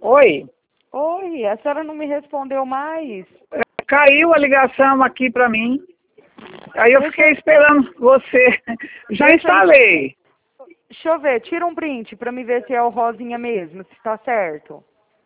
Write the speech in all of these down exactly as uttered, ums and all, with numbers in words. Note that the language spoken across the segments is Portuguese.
Oi, Oi, a senhora não me respondeu mais? caiu a ligação aqui para mim. Aí eu Deixa fiquei esperando você. Já Deixa eu- instalei. Deixa eu ver, tira um print pra me ver se é o rosinha mesmo, se tá certo.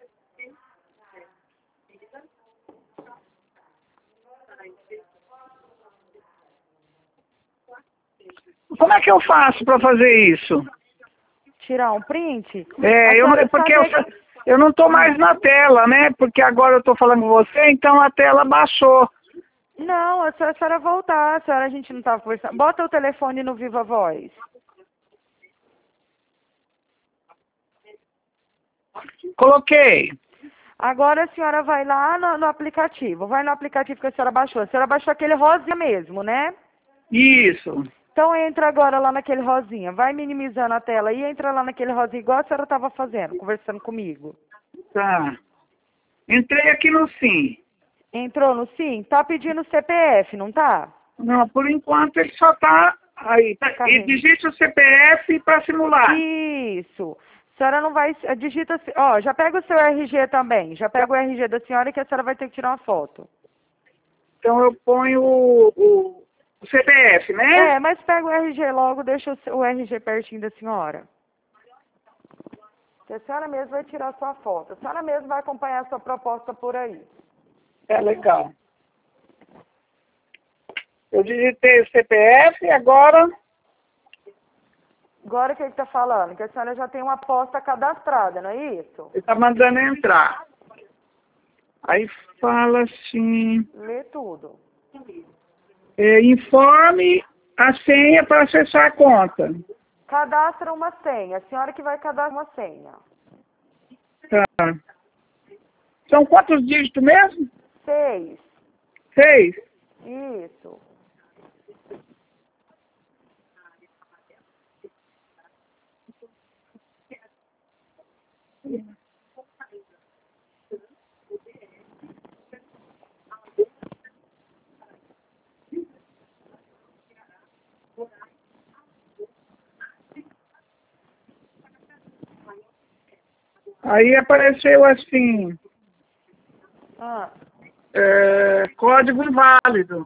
Como é que eu faço para fazer isso? Tirar um print? A É, eu, senhora não- porque eu, sabia que- eu não estou mais na tela, né? Porque agora eu estou falando com você, então a tela baixou. Não, é só a senhora voltar, a senhora a gente não tava conversando. Bota o telefone no Viva Voz. Coloquei. Agora a senhora vai lá no, no aplicativo, vai no aplicativo que a senhora baixou. A senhora baixou aquele rosinha mesmo, né? Isso. Então entra agora lá naquele rosinha, vai minimizando a tela e entra lá naquele rosinha igual a senhora estava fazendo, conversando comigo. Tá. Entrei aqui no sim. Entrou no sim? Tá pedindo C P F, não tá? Não, por enquanto ele só está aí. Tá, e Carrega. digite o C P F para simular. Isso. A senhora não vai, digita, ó, já pega o seu R G também, já pega o R G da senhora que a senhora vai ter que tirar uma foto. Então eu ponho o, o, o C P F, né? É, mas pega o R G logo, deixa o, seu- o R G pertinho da senhora. Que a senhora mesmo vai tirar sua foto. A senhora mesmo vai acompanhar a sua proposta por aí. É legal. Eu digitei o C P F e agora. Agora o que ele está falando? Que a senhora já tem uma aposta cadastrada, não é isso? Ele está mandando entrar. Aí fala assim, Lê tudo. é, informe a senha para acessar a conta. Cadastra uma senha. A senhora que vai cadastrar uma senha. Tá. São quantos dígitos mesmo? Seis. Seis. Isso. Aí apareceu assim, Ah, é, código inválido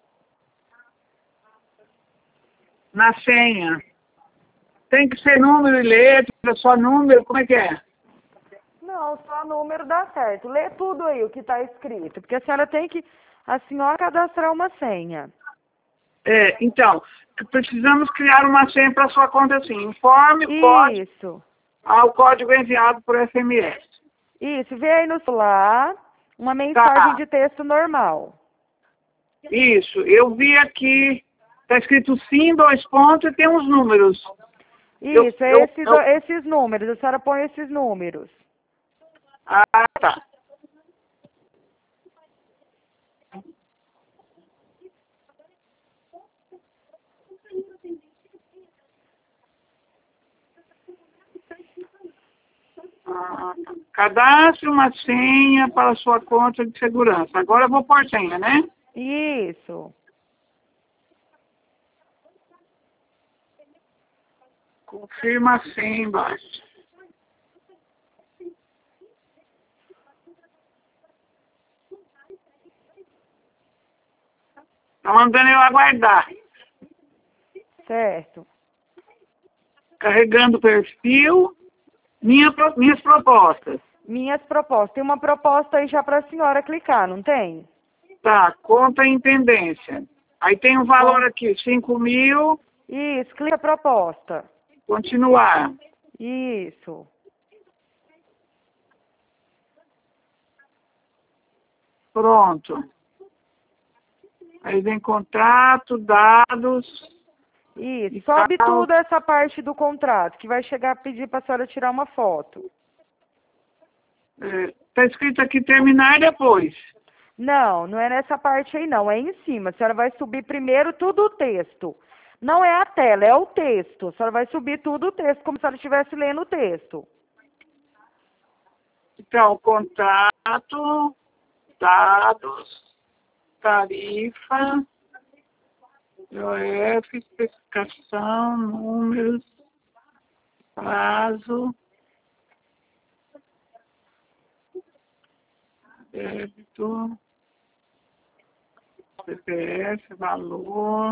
na senha. Tem que ser número e letra, só número, como é que é? não, só número dá certo. Lê tudo aí o que está escrito. Porque a senhora tem que, a senhora cadastrar uma senha. É, então, precisamos criar uma senha para sua conta assim. Informe o código Isso. ao código enviado por S M S. Isso. Vê aí no celular uma mensagem de texto normal. Isso, eu vi aqui, está escrito sim, dois pontos e tem uns números. Eu- Isso, é eu- esses, eu- esses números. A senhora põe esses números. Ah, tá. Ah, tá. Cadastre uma senha para sua conta de segurança. Agora eu vou pôr senha, né? Isso. Confirma a senha embaixo. Está mandando eu aguardar. Certo. Carregando o perfil, minha, pro- minhas propostas. Minhas propostas. Tem uma proposta aí já para a senhora clicar, não tem? Tá, conta em pendência. Aí tem um valor Bom. aqui, cinco mil, Isso, clica proposta. continuar. Isso. Pronto. Aí vem contrato, dados. Isso. e Sobe tal. tudo essa parte do contrato, que vai chegar a pedir para a senhora tirar uma foto. Está escrito aqui terminar depois. Não, não é nessa parte aí não, é em cima. A senhora vai subir primeiro tudo o texto. Não é a tela, é o texto. A senhora vai subir tudo o texto, como se ela estivesse lendo o texto. Então, contrato, dados, tarifa, I O F, especificação, números, prazo, débito, C P F, valor.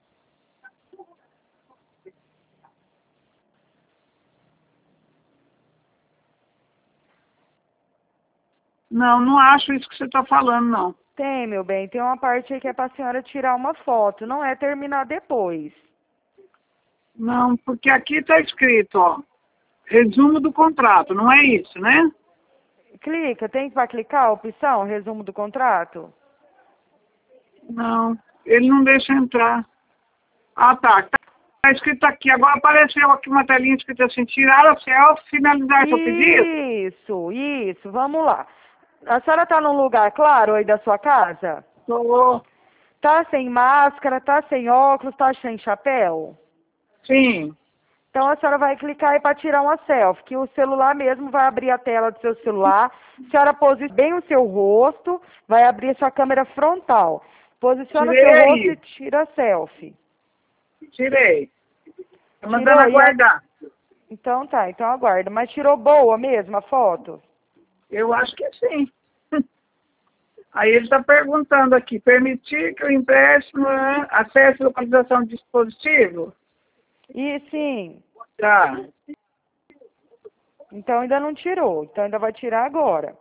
Não, não acho isso que você está falando, não. Tem, meu bem, tem uma parte aí que é para a senhora tirar uma foto, não é terminar depois. Não, porque aqui está escrito, ó, resumo do contrato, não é isso, né? Clica, tem para clicar a opção, resumo do contrato? Não, ele não deixa entrar. Ah, tá, tá, tá escrito aqui, agora apareceu aqui uma telinha escrita assim, tirar a selfie, finalizar seu pedido? Isso, isso, vamos lá. A senhora está num lugar claro aí da sua casa? Tô, Tá sem máscara, tá sem óculos, tá sem chapéu? sim, Então a senhora vai clicar aí para tirar uma selfie, que o celular mesmo vai abrir a tela do seu celular. A senhora posiciona bem o seu rosto, vai abrir a sua câmera frontal. Posiciona o seu tirei rosto aí, e tira a selfie. tirei. Tá mandando Tirou? E a... aguardar. Então tá, então aguarda. Mas tirou boa mesmo a foto? Eu acho que sim. Aí ele está perguntando aqui, permitir que o empréstimo né, acesse a localização do dispositivo? E sim. Tá. Então ainda não tirou. Então ainda vai tirar agora.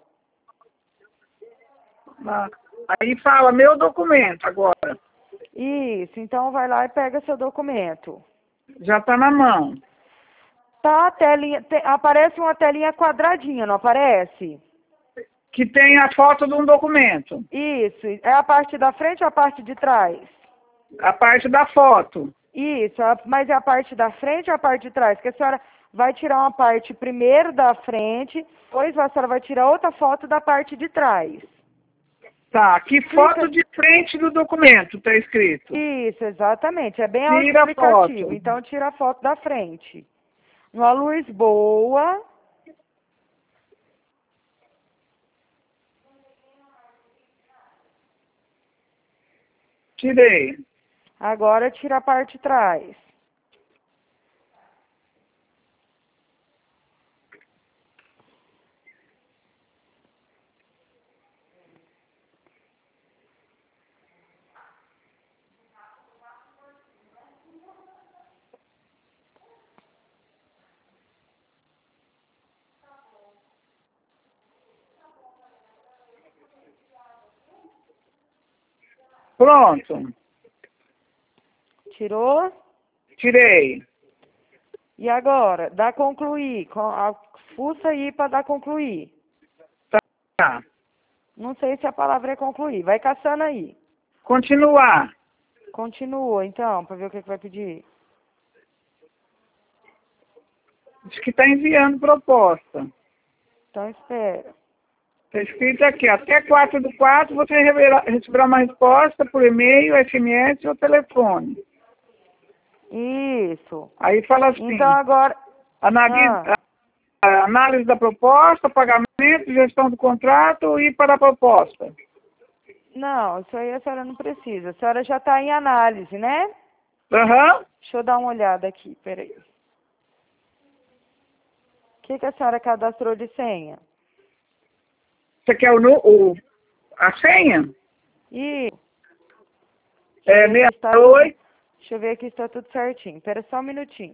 Ah, aí fala meu documento agora. Isso, então vai lá e pega seu documento. Já está na mão. Tá a telinha, te- aparece uma telinha quadradinha, não aparece? Que tem a foto de um documento. Isso, é a parte da frente ou a parte de trás? A parte da foto. Isso, a- mas é a parte da frente ou a parte de trás? Porque a senhora vai tirar uma parte primeiro da frente, depois a senhora vai tirar outra foto da parte de trás. Tá, que Clica. foto de frente do documento está escrito? Isso, exatamente, é bem Tira a autoexplicativo. foto. Então tira a foto da frente. Uma luz boa. Tirei. Agora tira a parte de trás. Pronto. Tirou? Tirei. E agora? Dá concluir. Com- a- Fuça aí para dar concluir. Tá. Não sei se a palavra é concluir. Vai caçando aí. Continuar. Continua, então, para ver o que, que vai pedir. Diz que está enviando proposta. Então, espera. Está escrito aqui, até quatro do quatro você receberá receberá uma resposta por e-mail, S M S ou telefone. Isso. Aí fala assim, Então, agora... analise, Ah, a- análise da proposta, pagamento, gestão do contrato e para a proposta. não, isso aí a senhora não precisa. A senhora já está em análise, né? Aham. Deixa eu dar uma olhada aqui, peraí. O que, que a senhora cadastrou de senha? Você quer o, nu- o, a senha? Ih, É ver se está sessenta e oito. deixa eu ver aqui se está tudo certinho. Espera só um minutinho.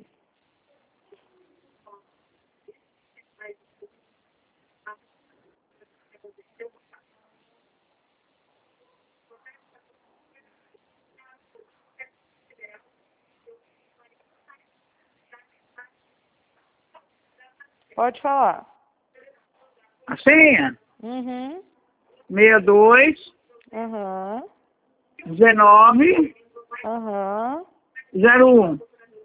Pode falar. A senha? Uhum. sessenta e dois, Aham. dezenove, Aham. zero um.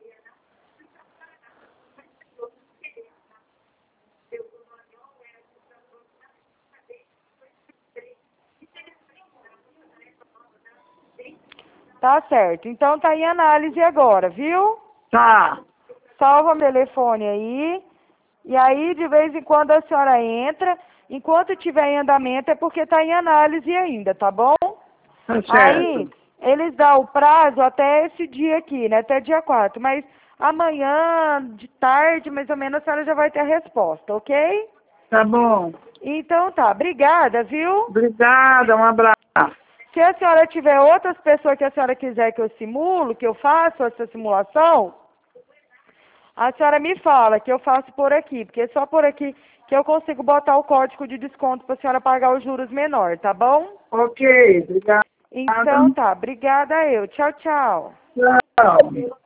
Tá certo. Então tá em análise agora, viu? Tá. Salva o telefone aí. E aí, de vez em quando, a senhora entra. Enquanto tiver em andamento, é porque tá em análise ainda, tá bom? Tá Aí, certo. eles dão o prazo até esse dia aqui, né? Até dia quatro. Mas amanhã, de tarde, mais ou menos, a senhora já vai ter a resposta, ok? Tá bom. Então tá, obrigada, viu? Obrigada, um abraço. Se a senhora tiver outras pessoas que a senhora quiser que eu simulo, que eu faça essa simulação, a senhora me fala que eu faço por aqui, porque é só por aqui que eu consigo botar o código de desconto para a senhora pagar os juros menor, tá bom? Ok, obrigada. Então tá, obrigada eu. Tchau, tchau. Tchau.